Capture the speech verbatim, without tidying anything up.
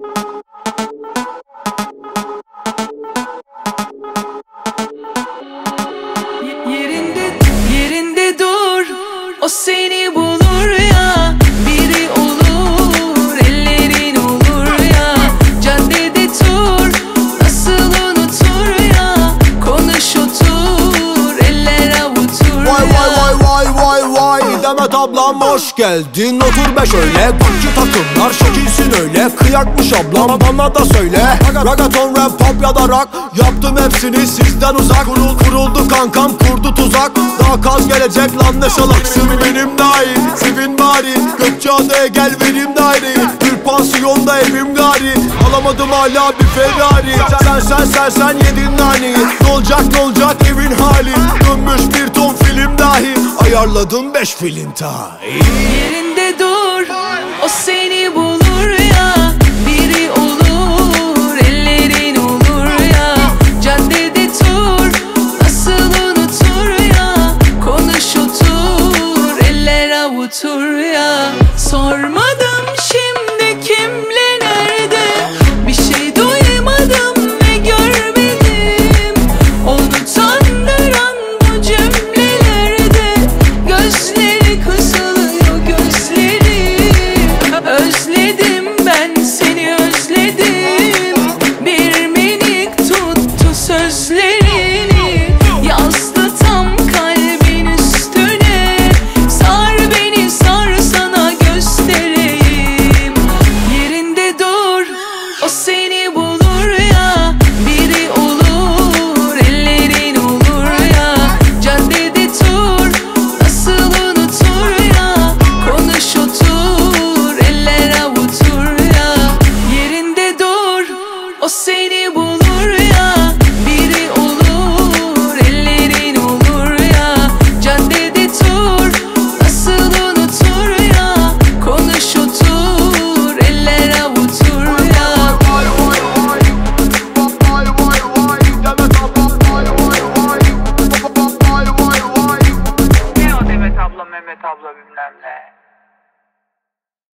Yerinde, yerinde dur, o seni bulur ya. Biri olur, ellerin olur ya. Caddede tur, nasıl unutur ya. Konuş otur, eller avutur ya. Vay vay vay vay vay vay Demet ablam hoş geldin, otur be şöyle. Gucci takımlar şekilsin öyle. Kıyakmış ablam bana da söyle. Ragaton, rap, pop ya da rock, yaptım hepsini sizden uzak. Kurul, kuruldu kankam, kurdu tuzak. Daha kaz gelecek lan ne salaksın. Benim dahil, sevin bari. Gökçeada'ya gel verim daireyi. Bir pansiyonda evim gari. Alamadım hala bir Ferrari. Sen sen sen sen yedin naneyi. Ne olacak ne olacak evin hali. Dönmüş bir ton film dahi. Ayarladım beş film tahi. Yerinde dur, o seni